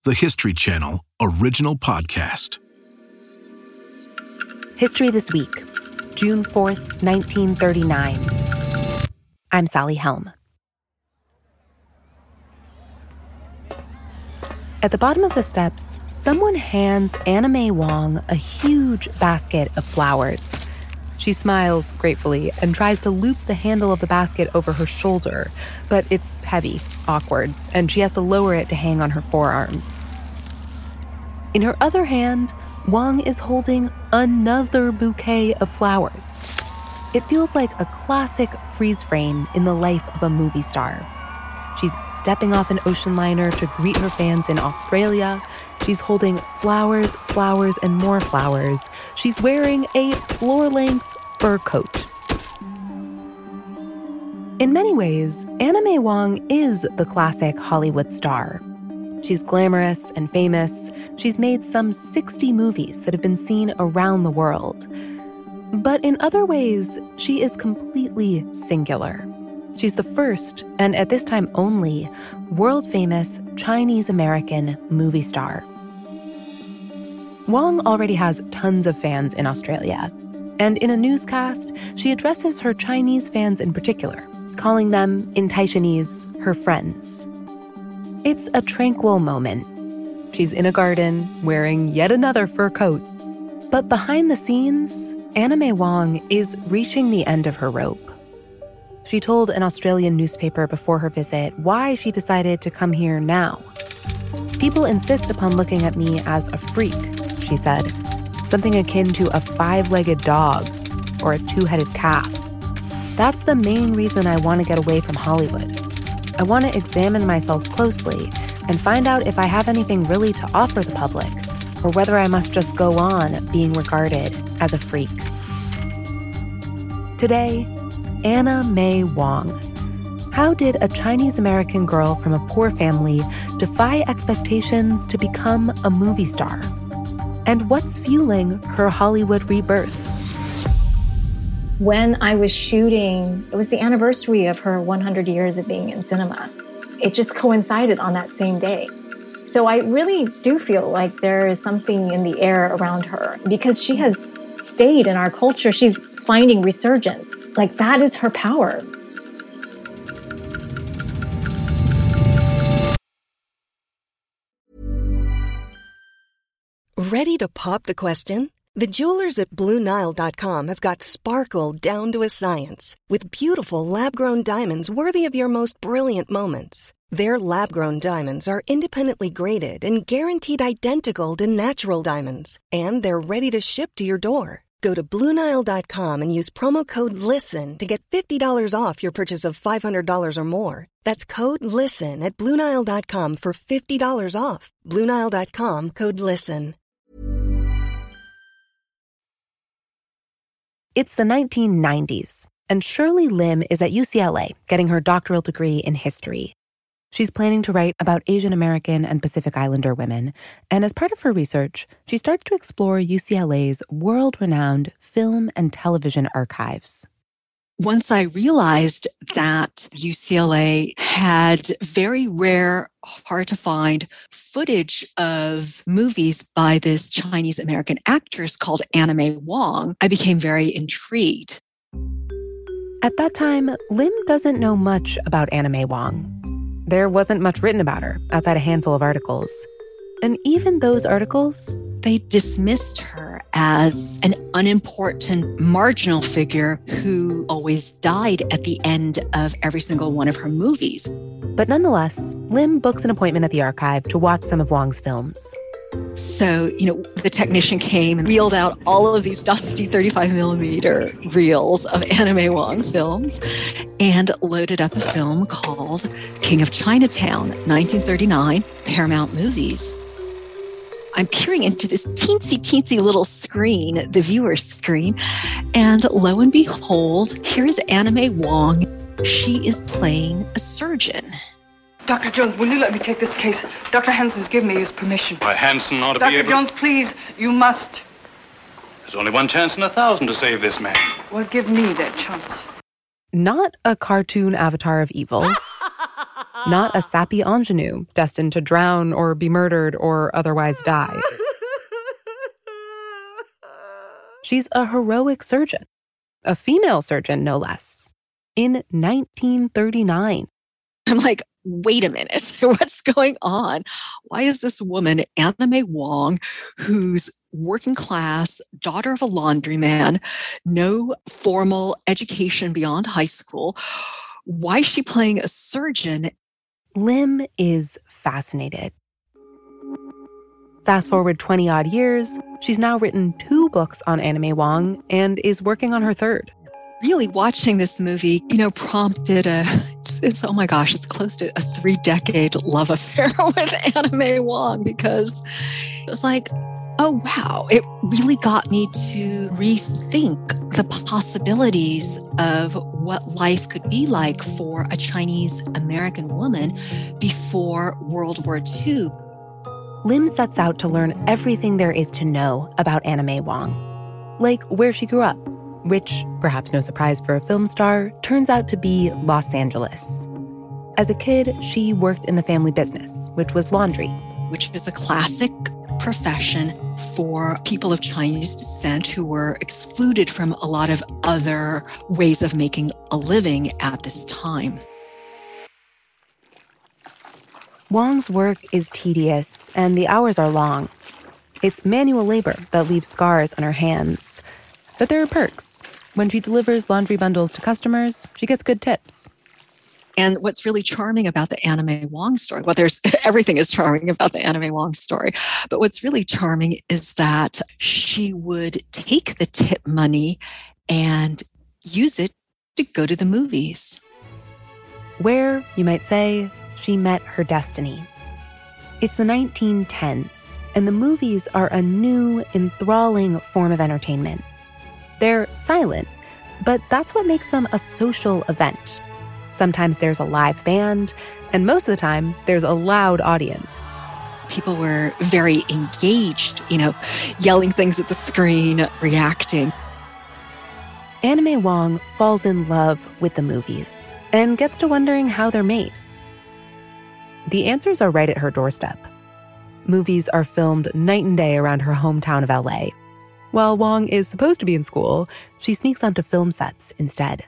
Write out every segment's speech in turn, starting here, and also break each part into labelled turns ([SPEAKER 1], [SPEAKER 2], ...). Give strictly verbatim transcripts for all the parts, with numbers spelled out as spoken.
[SPEAKER 1] the History Channel original podcast.
[SPEAKER 2] History This Week, June fourth, nineteen thirty-nine. I'm Sally Helm. At the bottom of the steps, someone hands Anna May Wong a huge basket of flowers. She smiles gratefully and tries to loop the handle of the basket over her shoulder, but it's heavy, awkward, and she has to lower it to hang on her forearm. In her other hand, Wong is holding another bouquet of flowers. It feels like a classic freeze frame in the life of a movie star. She's stepping off an ocean liner to greet her fans in Australia. She's holding flowers, flowers, and more flowers. She's wearing a floor-length fur coat. In many ways, Anna May Wong is the classic Hollywood star. She's glamorous and famous. She's made some sixty movies that have been seen around the world. But in other ways, she is completely singular. She's the first, and at this time only, world-famous Chinese-American movie star. Wong already has tons of fans in Australia. And in a newscast, she addresses her Chinese fans in particular, calling them, in Taishanese, her friends. It's a tranquil moment. She's in a garden, wearing yet another fur coat. But behind the scenes, Anna May Wong is reaching the end of her rope. She told an Australian newspaper before her visit why she decided to come here now. "People insist upon looking at me as a freak," she said. "Something akin to a five-legged dog or a two-headed calf. That's the main reason I want to get away from Hollywood. I want to examine myself closely and find out if I have anything really to offer the public, or whether I must just go on being regarded as a freak." Today, Anna May Wong. How did a Chinese-American girl from a poor family defy expectations to become a movie star? And what's fueling her Hollywood rebirth?
[SPEAKER 3] When I was shooting, it was the anniversary of her one hundred years of being in cinema. It just coincided on that same day. So I really do feel like there is something in the air around her because she has stayed in our culture. She's finding resurgence. Like, that is her power.
[SPEAKER 4] Ready to pop the question? The jewelers at Blue Nile dot com have got sparkle down to a science with beautiful lab-grown diamonds worthy of your most brilliant moments. Their lab-grown diamonds are independently graded and guaranteed identical to natural diamonds, and they're ready to ship to your door. Go to Blue Nile dot com and use promo code LISTEN to get fifty dollars off your purchase of five hundred dollars or more. That's code LISTEN at Blue Nile dot com for fifty dollars off. Blue Nile dot com, code LISTEN.
[SPEAKER 2] It's the nineteen nineties, and Shirley Lim is at U C L A getting her doctoral degree in history. She's planning to write about Asian American and Pacific Islander women, and as part of her research, she starts to explore U C L A's world-renowned film and television archives.
[SPEAKER 5] Once I realized that U C L A had very rare, hard-to-find footage of movies by this Chinese-American actress called Anna May Wong, I became very intrigued.
[SPEAKER 2] At that time, Lim doesn't know much about Anna May Wong. There wasn't much written about her outside a handful of articles. And even those articles,
[SPEAKER 5] they dismissed her as an unimportant, marginal figure who always died at the end of every single one of her movies.
[SPEAKER 2] But nonetheless, Lim books an appointment at the archive to watch some of Wong's films.
[SPEAKER 5] So, you know, the technician came and reeled out all of these dusty thirty-five millimeter reels of Anna May Wong films and loaded up a film called King of Chinatown, nineteen thirty-nine, Paramount Movies. I'm peering into this teensy, teensy little screen, the viewer's screen, and lo and behold, here's Anna May Wong. She is playing a surgeon.
[SPEAKER 6] Doctor Jones, will you let me take this case? Doctor Hansen's given me his permission.
[SPEAKER 7] Why, Hansen ought to
[SPEAKER 6] Doctor
[SPEAKER 7] be able...
[SPEAKER 6] Jones, please, you must.
[SPEAKER 7] There's only one chance in a thousand to save this man.
[SPEAKER 6] Well, give me that chance.
[SPEAKER 2] Not a cartoon avatar of evil, not a sappy ingenue destined to drown or be murdered or otherwise die. She's a heroic surgeon, a female surgeon, no less, in nineteen thirty-nine.
[SPEAKER 5] I'm like, wait a minute, what's going on? Why is this woman, Anna May Wong, who's working class, daughter of a laundryman, no formal education beyond high school, why is she playing a surgeon?
[SPEAKER 2] Lim is fascinated. Fast forward twenty-odd years, she's now written two books on Anna May Wong and is working on her third.
[SPEAKER 5] Really watching this movie, you know, prompted a, it's, it's oh my gosh, it's close to a three-decade love affair with Anna May Wong, because it was like, oh wow, it really got me to rethink the possibilities of what life could be like for a Chinese American woman before World War Two.
[SPEAKER 2] Lim sets out to learn everything there is to know about Anna May Wong, like where she grew up, which, perhaps no surprise for a film star, turns out to be Los Angeles. As a kid, she worked in the family business, which was laundry.
[SPEAKER 5] Which is a classic profession for people of Chinese descent who were excluded from a lot of other ways of making a living at this time.
[SPEAKER 2] Wong's work is tedious, and the hours are long. It's manual labor that leaves scars on her hands. But there are perks. When she delivers laundry bundles to customers, she gets good tips.
[SPEAKER 5] And what's really charming about the Anna May Wong story, well, there's everything is charming about the Anna May Wong story, but what's really charming is that she would take the tip money and use it to go to the movies.
[SPEAKER 2] Where, you might say, she met her destiny. It's the nineteen tens, and the movies are a new, enthralling form of entertainment. They're silent, but that's what makes them a social event. Sometimes there's a live band, and most of the time, there's a loud audience.
[SPEAKER 5] People were very engaged, you know, yelling things at the screen, reacting.
[SPEAKER 2] Anna May Wong falls in love with the movies and gets to wondering how they're made. The answers are right at her doorstep. Movies are filmed night and day around her hometown of L A. While Wong is supposed to be in school, she sneaks onto film sets instead.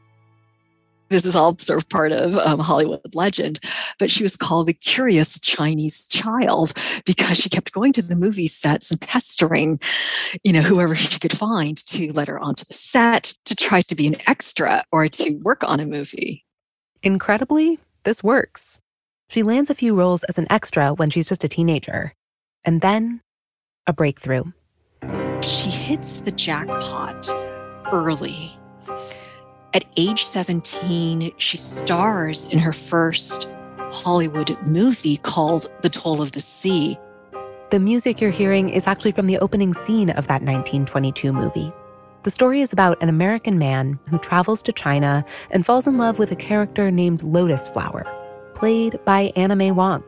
[SPEAKER 5] This is all sort of part of um, Hollywood legend, but she was called the curious Chinese child because she kept going to the movie sets and pestering, you know, whoever she could find to let her onto the set to try to be an extra or to work on a movie.
[SPEAKER 2] Incredibly, this works. She lands a few roles as an extra when she's just a teenager. And then, a breakthrough.
[SPEAKER 5] She hits the jackpot early. At age seventeen, she stars in her first Hollywood movie called The Toll of the Sea.
[SPEAKER 2] The music you're hearing is actually from the opening scene of that nineteen twenty-two movie. The story is about an American man who travels to China and falls in love with a character named Lotus Flower, played by Anna May Wong.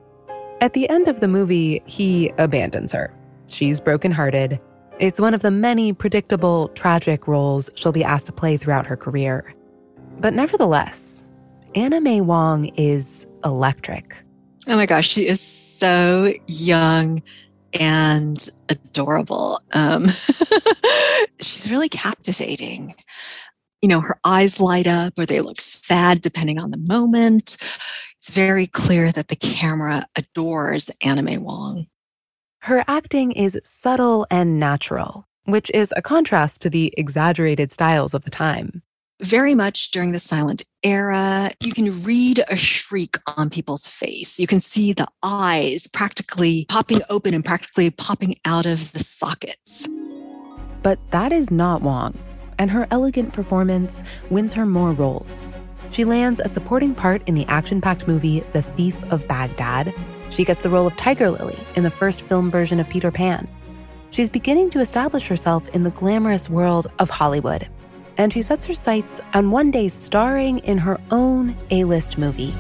[SPEAKER 2] At the end of the movie, he abandons her. She's brokenhearted. It's one of the many predictable, tragic roles she'll be asked to play throughout her career. But nevertheless, Anna May Wong is electric.
[SPEAKER 5] Oh my gosh, she is so young and adorable. Um, she's really captivating. You know, her eyes light up or they look sad depending on the moment. It's very clear that the camera adores Anna May Wong.
[SPEAKER 2] Her acting is subtle and natural, which is a contrast to the exaggerated styles of the time.
[SPEAKER 5] Very much during the silent era, you can read a shriek on people's face. You can see the eyes practically popping open and practically popping out of the sockets.
[SPEAKER 2] But that is not Wong, and her elegant performance wins her more roles. She lands a supporting part in the action-packed movie The Thief of Baghdad. She gets the role of Tiger Lily in the first film version of Peter Pan. She's beginning to establish herself in the glamorous world of Hollywood, and she sets her sights on one day starring in her own A-list movie.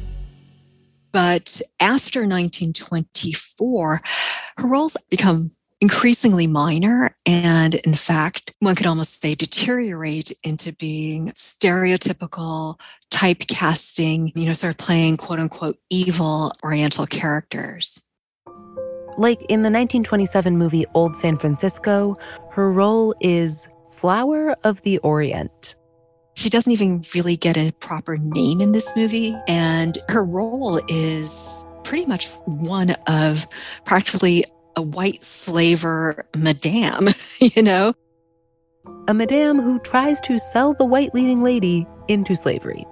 [SPEAKER 5] But after nineteen twenty-four, her roles become increasingly minor and, in fact, one could almost say deteriorate into being stereotypical, typecasting, you know, sort of playing quote-unquote evil Oriental characters.
[SPEAKER 2] Like in the nineteen twenty-seven movie Old San Francisco, her role is Flower of the Orient.
[SPEAKER 5] She doesn't even really get a proper name in this movie, and her role is pretty much one of practically a white slaver madame, you know?
[SPEAKER 2] A madame who tries to sell the white leading lady into slavery.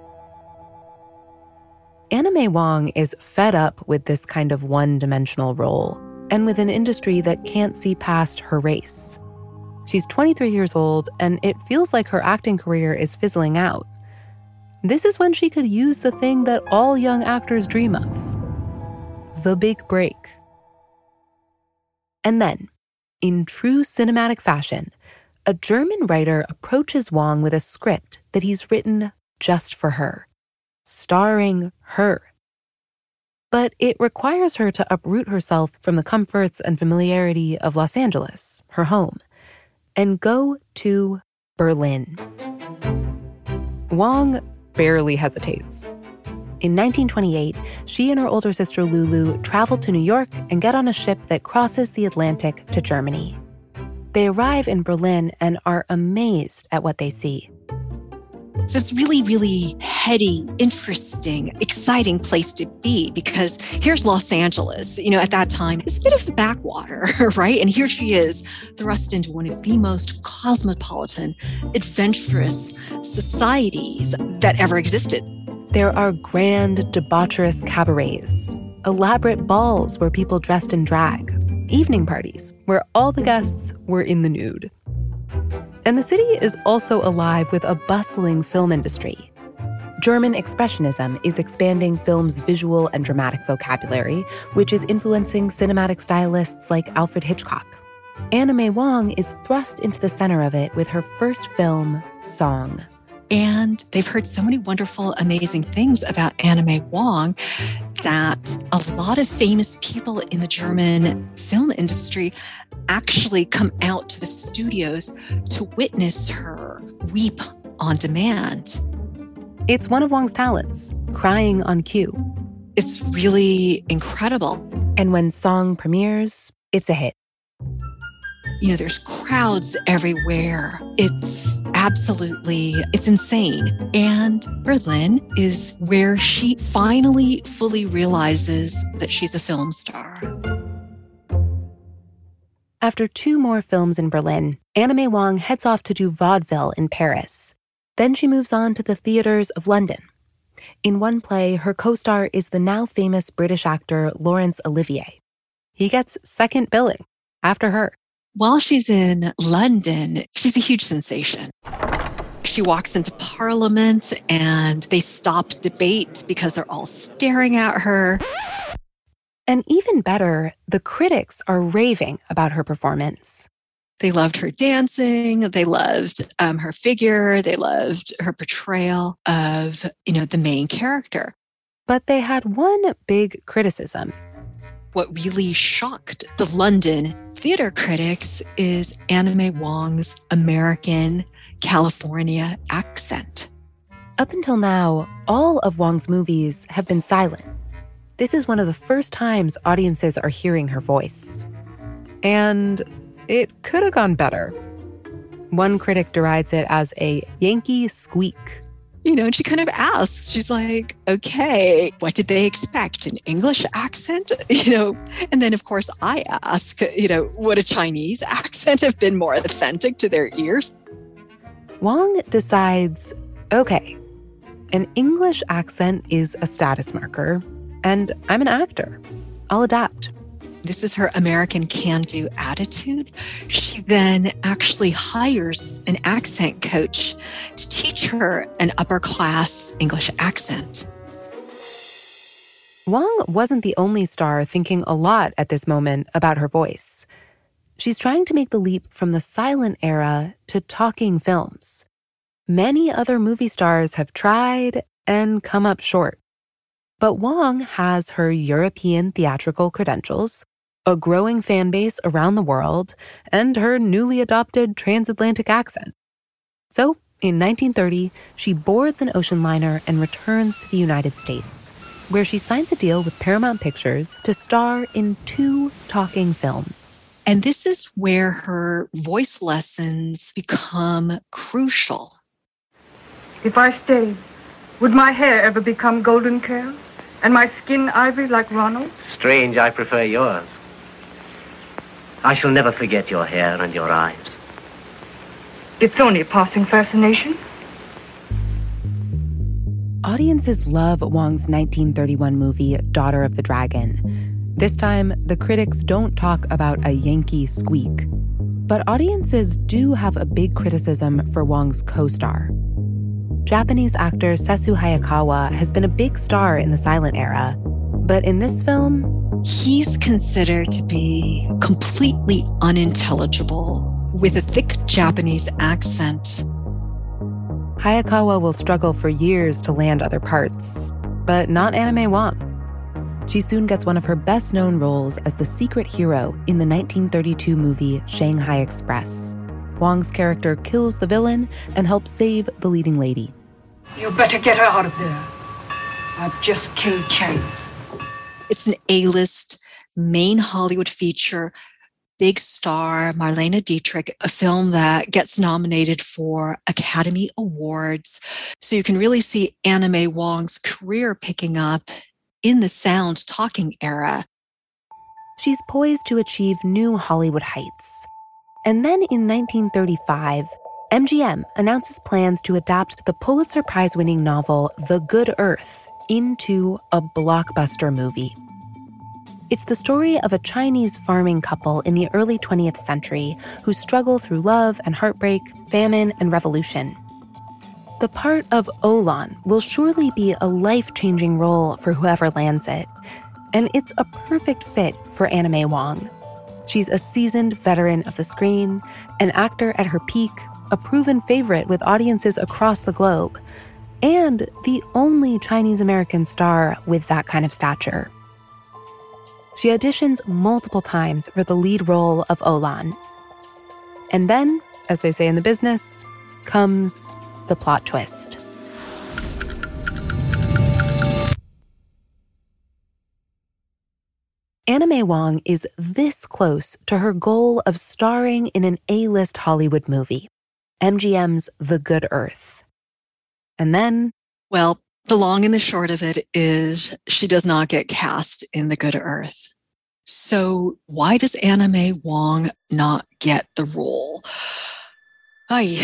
[SPEAKER 2] Anna May Wong is fed up with this kind of one-dimensional role and with an industry that can't see past her race. She's twenty-three years old, and it feels like her acting career is fizzling out. This is when she could use the thing that all young actors dream of: the big break. And then, in true cinematic fashion, a German writer approaches Wong with a script that he's written just for her, starring her. But it requires her to uproot herself from the comforts and familiarity of Los Angeles, her home, and go to Berlin. Wong barely hesitates. In nineteen twenty-eight, she and her older sister Lulu travel to New York and get on a ship that crosses the Atlantic to Germany. They arrive in Berlin and are amazed at what they see.
[SPEAKER 5] It's this really, really heady, interesting, exciting place to be, because here's Los Angeles. You know, at that time, it's a bit of a backwater, right? And here she is, thrust into one of the most cosmopolitan, adventurous societies that ever existed.
[SPEAKER 2] There are grand, debaucherous cabarets, elaborate balls where people dressed in drag, evening parties where all the guests were in the nude. And the city is also alive with a bustling film industry. German Expressionism is expanding film's visual and dramatic vocabulary, which is influencing cinematic stylists like Alfred Hitchcock. Anna May Wong is thrust into the center of it with her first film, Song.
[SPEAKER 5] And they've heard so many wonderful, amazing things about Anna May Wong that a lot of famous people in the German film industry actually come out to the studios to witness her weep on demand.
[SPEAKER 2] It's one of Wong's talents, crying on cue.
[SPEAKER 5] It's really incredible.
[SPEAKER 2] And when Song premieres, it's a hit.
[SPEAKER 5] You know, there's crowds everywhere. It's absolutely, it's insane. And Berlin is where she finally fully realizes that she's a film star.
[SPEAKER 2] After two more films in Berlin, Anna May Wong heads off to do vaudeville in Paris. Then she moves on to the theaters of London. In one play, her co-star is the now famous British actor Laurence Olivier. He gets second billing after her.
[SPEAKER 5] While she's in London, she's a huge sensation. She walks into Parliament and they stop debate because they're all staring at her.
[SPEAKER 2] And even better, the critics are raving about her performance.
[SPEAKER 5] They loved her dancing. They loved um, her figure. They loved her portrayal of, you know, the main character.
[SPEAKER 2] But they had one big criticism.
[SPEAKER 5] What really shocked the London theater critics is Anna May Wong's American California accent.
[SPEAKER 2] Up until now, all of Wong's movies have been silent. This is one of the first times audiences are hearing her voice. And it could have gone better. One critic derides it as a Yankee squeak.
[SPEAKER 5] You know, and she kind of asks, she's like, okay, what did they expect? An English accent? You know, and then of course I ask, you know, would a Chinese accent have been more authentic to their ears?
[SPEAKER 2] Wong decides, okay, an English accent is a status marker, and I'm an actor. I'll adapt.
[SPEAKER 5] This is her American can-do attitude. She then actually hires an accent coach to teach her an upper-class English accent.
[SPEAKER 2] Wong wasn't the only star thinking a lot at this moment about her voice. She's trying to make the leap from the silent era to talking films. Many other movie stars have tried and come up short. But Wong has her European theatrical credentials, a growing fan base around the world, and her newly adopted transatlantic accent. So, in nineteen thirty, she boards an ocean liner and returns to the United States, where she signs a deal with Paramount Pictures to star in two talking films.
[SPEAKER 5] And this is where her voice lessons become crucial.
[SPEAKER 6] If I stayed, would my hair ever become golden curls? And my skin ivory like Ronald?
[SPEAKER 8] Strange, I prefer yours. I shall never forget your hair and your eyes.
[SPEAKER 6] It's only a passing fascination.
[SPEAKER 2] Audiences love Wong's nineteen thirty-one movie, Daughter of the Dragon. This time, the critics don't talk about a Yankee squeak. But audiences do have a big criticism for Wong's co-star. Japanese actor Sessue Hayakawa has been a big star in the silent era. But in this film,
[SPEAKER 5] he's considered to be completely unintelligible with a thick Japanese accent.
[SPEAKER 2] Hayakawa will struggle for years to land other parts, but not Anna-May Wong. She soon gets one of her best-known roles as the secret hero in the nineteen thirty-two movie Shanghai Express. Wong's character kills the villain and helps save the leading lady.
[SPEAKER 6] You better get her out of there. I've just killed Chen.
[SPEAKER 5] It's an A-list, main Hollywood feature, big star Marlene Dietrich, a film that gets nominated for Academy Awards. So you can really see Anna-May Wong's career picking up in the sound talking era.
[SPEAKER 2] She's poised to achieve new Hollywood heights. And then in nineteen thirty-five, M G M announces plans to adapt the Pulitzer Prize-winning novel The Good Earth into a blockbuster movie. It's the story of a Chinese farming couple in the early twentieth century who struggle through love and heartbreak, famine, and revolution. The part of Olan will surely be a life-changing role for whoever lands it, and it's a perfect fit for Anna-May Wong. She's a seasoned veteran of the screen, an actor at her peak, a proven favorite with audiences across the globe, and the only Chinese-American star with that kind of stature. She auditions multiple times for the lead role of Olan. And then, as they say in the business, comes the plot twist. Anna-May Wong is this close to her goal of starring in an A-list Hollywood movie, M G M's The Good Earth. And then,
[SPEAKER 5] well, the long and the short of it is she does not get cast in The Good Earth. So why does Anna-May Wong not get the role? Ay.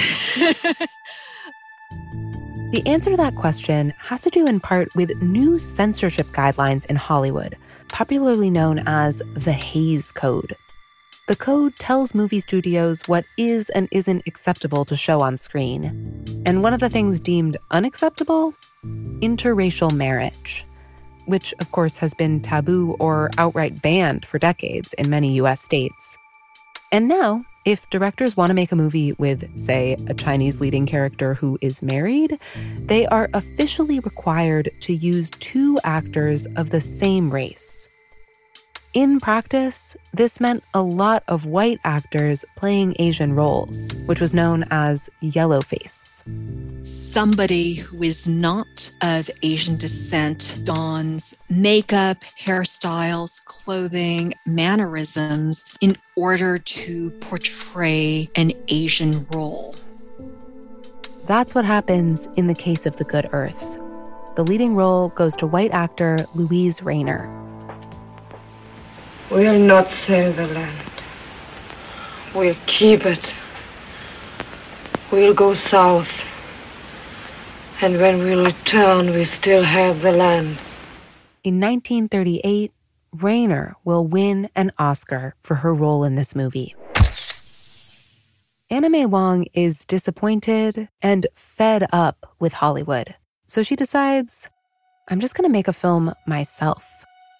[SPEAKER 2] The answer to that question has to do in part with new censorship guidelines in Hollywood, popularly known as the Hays Code. The code tells movie studios what is and isn't acceptable to show on screen. And one of the things deemed unacceptable? Interracial marriage, which of course has been taboo or outright banned for decades in many U S states. And now, if directors want to make a movie with, say, a Chinese leading character who is married, they are officially required to use two actors of the same race. In practice, this meant a lot of white actors playing Asian roles, which was known as yellowface.
[SPEAKER 5] Somebody who is not of Asian descent dons makeup, hairstyles, clothing, mannerisms in order to portray an Asian role.
[SPEAKER 2] That's what happens in the case of The Good Earth. The leading role goes to white actor Louise Rayner.
[SPEAKER 6] We'll not sell the land. We'll keep it. We'll go south. And when we return, we still have the land.
[SPEAKER 2] In nineteen thirty-eight, Rayner will win an Oscar for her role in this movie. Anna-May Wong is disappointed and fed up with Hollywood. So she decides, I'm just going to make a film myself.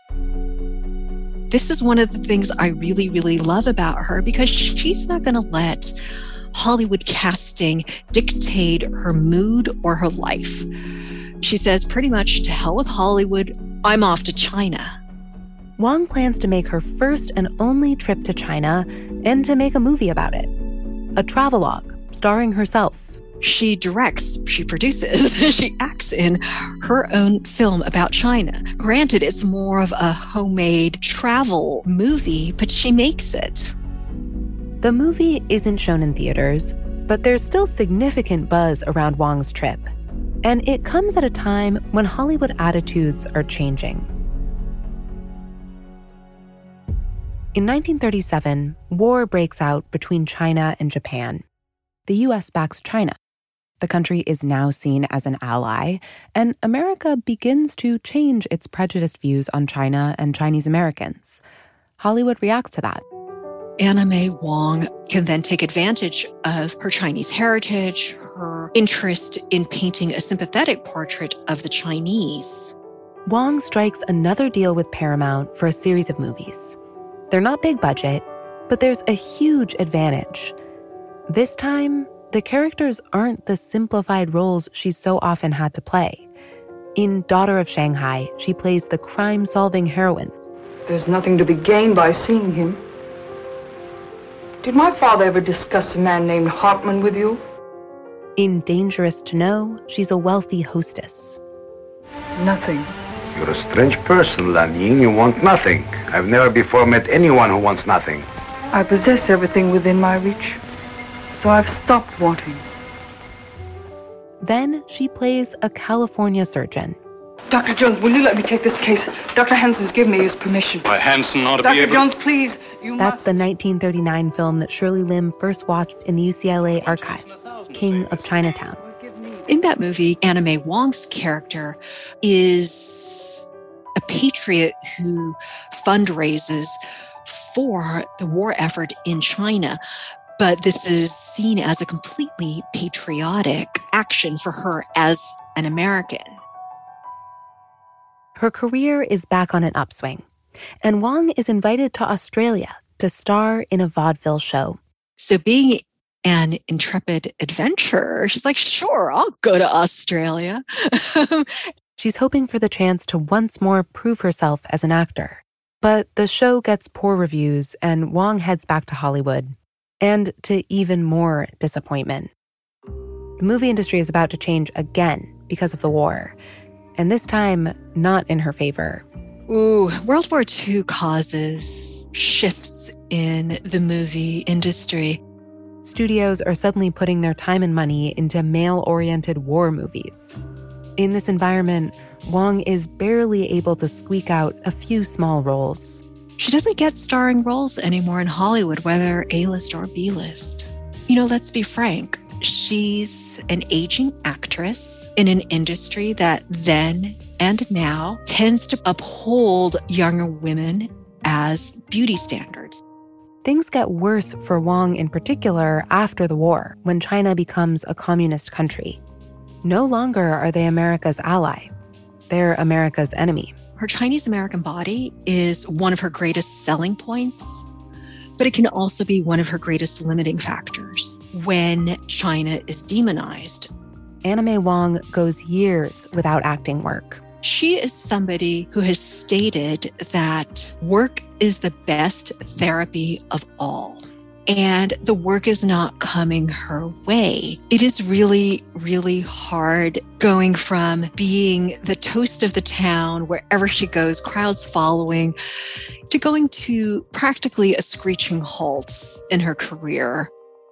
[SPEAKER 5] This is one of the things I really, really love about her because she's not going to let Hollywood casting dictate her mood or her life. She says pretty much, to hell with Hollywood, I'm off to China.
[SPEAKER 2] Wong plans to make her first and only trip to China and to make a movie about it. A travelogue starring herself.
[SPEAKER 5] She directs, she produces, she acts in her own film about China. Granted, it's more of a homemade travel movie, but she makes it.
[SPEAKER 2] The movie isn't shown in theaters, but there's still significant buzz around Wong's trip. And it comes at a time when Hollywood attitudes are changing. In nineteen thirty-seven, war breaks out between China and Japan. The U S backs China. The country is now seen as an ally, and America begins to change its prejudiced views on China and Chinese Americans. Hollywood reacts to that.
[SPEAKER 5] Anna May Wong can then take advantage of her Chinese heritage, her interest in painting a sympathetic portrait of the Chinese.
[SPEAKER 2] Wong strikes another deal with Paramount for a series of movies. They're not big budget, but there's a huge advantage. This time, the characters aren't the simplified roles she's so often had to play. In Daughter of Shanghai, she plays the crime-solving heroine.
[SPEAKER 6] There's nothing to be gained by seeing him. Did my father ever discuss a man named Hartman with you?
[SPEAKER 2] In Dangerous to Know, she's a wealthy hostess.
[SPEAKER 6] Nothing.
[SPEAKER 9] You're a strange person, Lan Ying. You want nothing. I've never before met anyone who wants nothing.
[SPEAKER 6] I possess everything within my reach, so I've stopped wanting.
[SPEAKER 2] Then she plays a California surgeon.
[SPEAKER 6] Doctor Jones, will you let me take this case? Doctor Hansen's given me his permission.
[SPEAKER 7] Why, Hansen ought to
[SPEAKER 6] Doctor
[SPEAKER 7] be able...
[SPEAKER 6] Jones, please, you
[SPEAKER 2] That's
[SPEAKER 6] must...
[SPEAKER 2] the nineteen thirty-nine film that Shirley Lim first watched in the U C L A archives, King of Chinatown.
[SPEAKER 5] In that movie, Anna May Wong's character is a patriot who fundraises for the war effort in China. But this is seen as a completely patriotic action for her as an American.
[SPEAKER 2] Her career is back on an upswing, and Wong is invited to Australia to star in a vaudeville show.
[SPEAKER 5] So being an intrepid adventurer, she's like, sure, I'll go to Australia.
[SPEAKER 2] She's hoping for the chance to once more prove herself as an actor. But the show gets poor reviews, and Wong heads back to Hollywood, and to even more disappointment. The movie industry is about to change again because of the war, and this time, not in her favor.
[SPEAKER 5] Ooh, World War Two causes shifts in the movie industry.
[SPEAKER 2] Studios are suddenly putting their time and money into male-oriented war movies. In this environment, Wong is barely able to squeak out a few small roles.
[SPEAKER 5] She doesn't get starring roles anymore in Hollywood, whether A-list or B-list. You know, let's be frank. She's an aging actress in an industry that then and now tends to uphold younger women as beauty standards.
[SPEAKER 2] Things get worse for Wong in particular after the war, when China becomes a communist country. No longer are they America's ally. They're America's enemy.
[SPEAKER 5] Her Chinese-American body is one of her greatest selling points, but it can also be one of her greatest limiting factors when China is demonized.
[SPEAKER 2] Anna May Wong goes years without acting work.
[SPEAKER 5] She is somebody who has stated that work is the best therapy of all. And the work is not coming her way. It is really, really hard going from being the toast of the town, wherever she goes, crowds following, to going to practically a screeching halt in her career.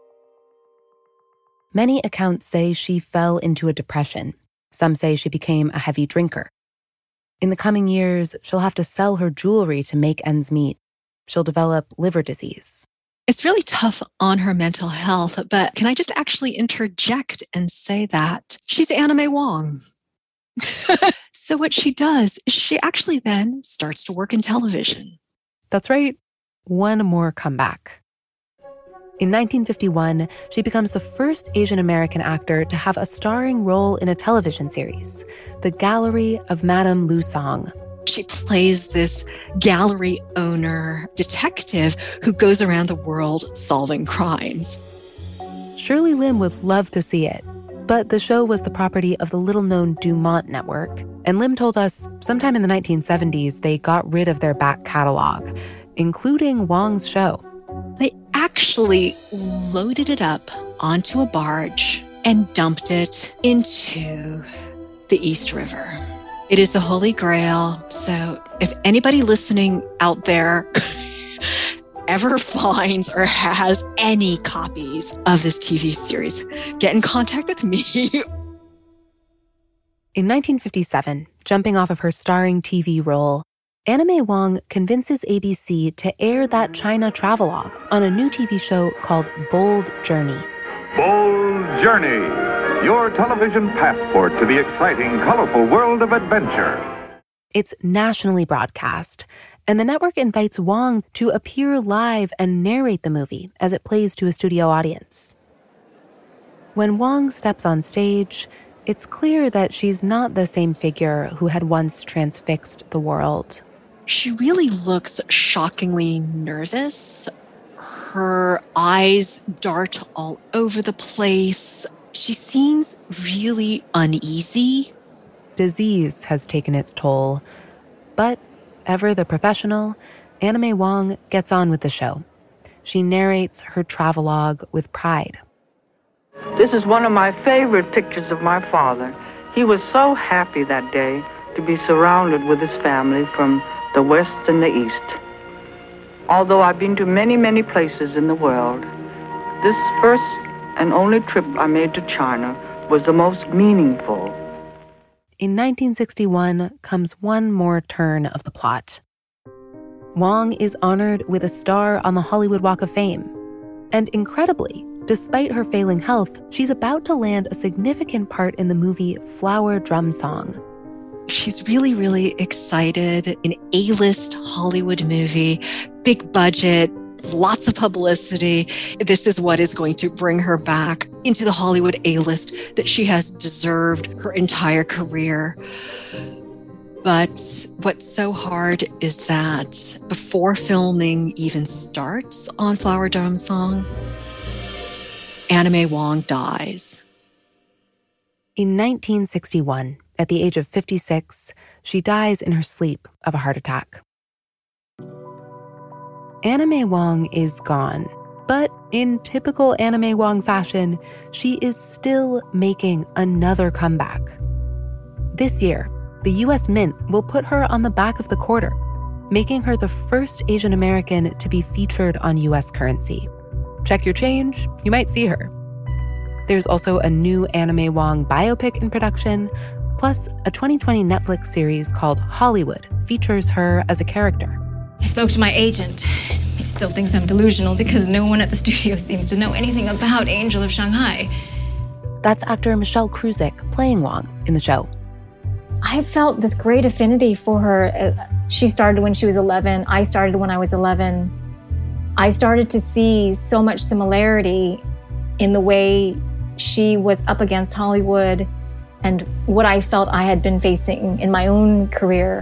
[SPEAKER 2] Many accounts say she fell into a depression. Some say she became a heavy drinker. In the coming years, she'll have to sell her jewelry to make ends meet. She'll develop liver disease.
[SPEAKER 5] It's really tough on her mental health, but can I just actually interject and say that she's Anna May Wong? So what she does is she actually then starts to work in television.
[SPEAKER 2] That's right. One more comeback. In nineteen fifty-one, she becomes the first Asian American actor to have a starring role in a television series, The Gallery of Madame Lu Song.
[SPEAKER 5] She plays this gallery owner detective who goes around the world solving crimes.
[SPEAKER 2] Shirley Lim would love to see it. But the show was the property of the little-known Dumont Network, and Lim told us sometime in the nineteen seventies they got rid of their back catalog, including Wong's show.
[SPEAKER 5] They actually loaded it up onto a barge and dumped it into the East River. It is the Holy Grail, so if anybody listening out there ever finds or has any copies of this T V series, get in contact with me.
[SPEAKER 2] In nineteen fifty-seven, jumping off of her starring T V role, Anna May Wong convinces A B C to air that China travelogue on a new T V show called Bold Journey.
[SPEAKER 10] Bold Journey, your television passport to the exciting, colorful world of adventure.
[SPEAKER 2] It's nationally broadcast, and the network invites Wong to appear live and narrate the movie as it plays to a studio audience. When Wong steps on stage, it's clear that she's not the same figure who had once transfixed the world.
[SPEAKER 5] She really looks shockingly nervous. Her eyes dart all over the place. She seems really uneasy.
[SPEAKER 2] Disease has taken its toll, but ever the professional, Anna May Wong gets on with the show. She narrates her travelogue with pride.
[SPEAKER 6] This is one of my favorite pictures of my father. He was so happy that day to be surrounded with his family from the West and the East. Although I've been to many, many places in the world, this first and only trip I made to China was the most meaningful.
[SPEAKER 2] In nineteen sixty-one comes one more turn of the plot. Wong is honored with a star on the Hollywood Walk of Fame. And incredibly, despite her failing health, she's about to land a significant part in the movie Flower Drum Song.
[SPEAKER 5] She's really, really excited. An A-list Hollywood movie, big budget, lots of publicity. This is what is going to bring her back into the Hollywood A-list that she has deserved her entire career. But what's so hard is that before filming even starts on Flower Drum Song, Anna May Wong dies.
[SPEAKER 2] In nineteen sixty-one, at the age of fifty-six, she dies in her sleep of a heart attack. Anna May Wong is gone, but in typical Anna May Wong fashion, she is still making another comeback. This year, the U S Mint will put her on the back of the quarter, making her the first Asian American to be featured on U S currency. Check your change, you might see her. There's also a new Anna May Wong biopic in production, plus a twenty twenty Netflix series called Hollywood features her as a character.
[SPEAKER 11] I spoke to my agent. He still thinks I'm delusional because no one at the studio seems to know anything about Angel of Shanghai.
[SPEAKER 2] That's actor Michelle Krusick playing Wong in the show.
[SPEAKER 3] I felt this great affinity for her. She started when she was eleven. I started when I was eleven. I started to see so much similarity in the way she was up against Hollywood and what I felt I had been facing in my own career.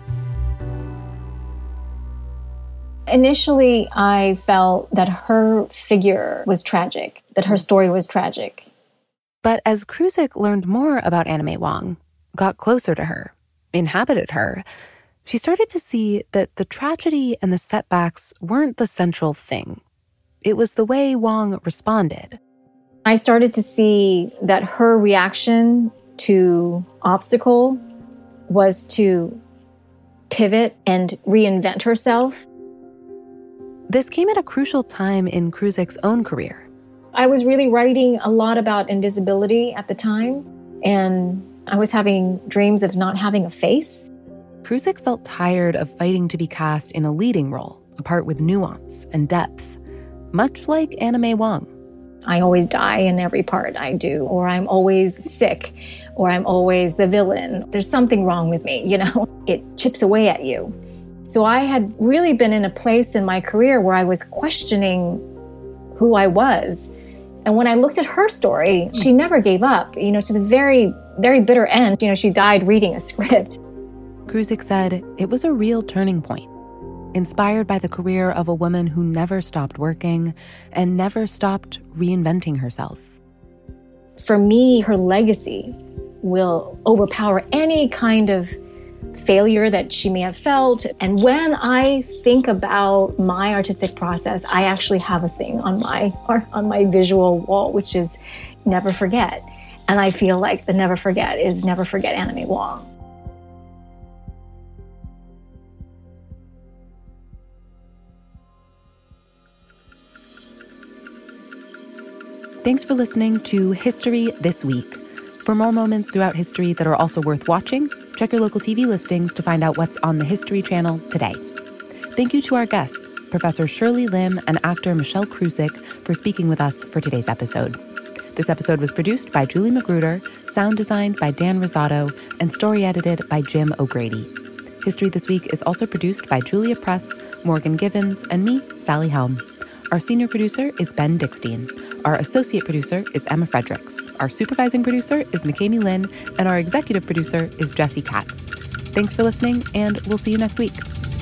[SPEAKER 3] Initially, I felt that her figure was tragic, that her story was tragic.
[SPEAKER 2] But as Krusick learned more about Anna May Wong, got closer to her, inhabited her, she started to see that the tragedy and the setbacks weren't the central thing. It was the way Wong responded.
[SPEAKER 3] I started to see that her reaction to obstacle was to pivot and reinvent herself.
[SPEAKER 2] This came at a crucial time in Krusick's own career.
[SPEAKER 3] I was really writing a lot about invisibility at the time, and I was having dreams of not having a face.
[SPEAKER 2] Krusick felt tired of fighting to be cast in a leading role, a part with nuance and depth, much like Anna May Wong.
[SPEAKER 3] I always die in every part I do, or I'm always sick, or I'm always the villain. There's something wrong with me, you know? It chips away at you. So I had really been in a place in my career where I was questioning who I was. And when I looked at her story, she never gave up, you know, to the very, very bitter end. You know, she died reading a script.
[SPEAKER 2] Krusick said it was a real turning point, inspired by the career of a woman who never stopped working and never stopped reinventing herself.
[SPEAKER 3] for me, her legacy will overpower any kind of failure that she may have felt. And when I think about my artistic process, I actually have a thing on my on my visual wall, which is never forget. And I feel like the never forget is never forget Anna May Wong.
[SPEAKER 2] Thanks for listening to History This Week. For more moments throughout history that are also worth watching, check your local T V listings to find out what's on the History Channel today. Thank you to our guests, Professor Shirley Lim and actor Michelle Krusick, for speaking with us for today's episode. This episode was produced by Julie Magruder, sound designed by Dan Rosado, and story edited by Jim O'Grady. History This Week is also produced by Julia Press, Morgan Givens, and me, Sally Helm. Our senior producer is Ben Dickstein. Our associate producer is Emma Fredericks. Our supervising producer is McKamey Lynn, and our executive producer is Jesse Katz. Thanks for listening, and we'll see you next week.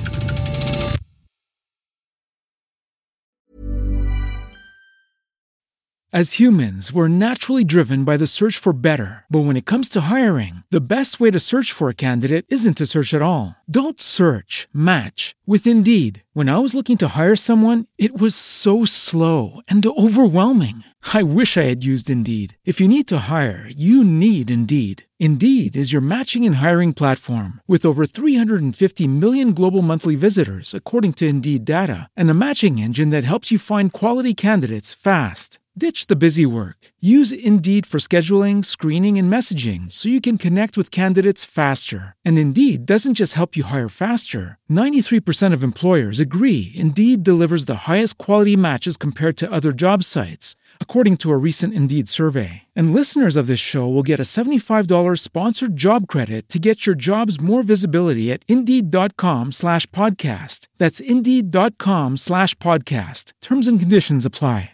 [SPEAKER 12] As humans, we're naturally driven by the search for better. But when it comes to hiring, the best way to search for a candidate isn't to search at all. Don't search, match with Indeed. When I was looking to hire someone, it was so slow and overwhelming. I wish I had used Indeed. If you need to hire, you need Indeed. Indeed is your matching and hiring platform with over three hundred fifty million global monthly visitors, according to Indeed data, and a matching engine that helps you find quality candidates fast. Ditch the busy work. Use Indeed for scheduling, screening, and messaging so you can connect with candidates faster. And Indeed doesn't just help you hire faster. ninety-three percent of employers agree Indeed delivers the highest quality matches compared to other job sites, according to a recent Indeed survey. And listeners of this show will get a seventy-five dollars sponsored job credit to get your jobs more visibility at Indeed.com slash podcast. That's Indeed.com slash podcast. Terms and conditions apply.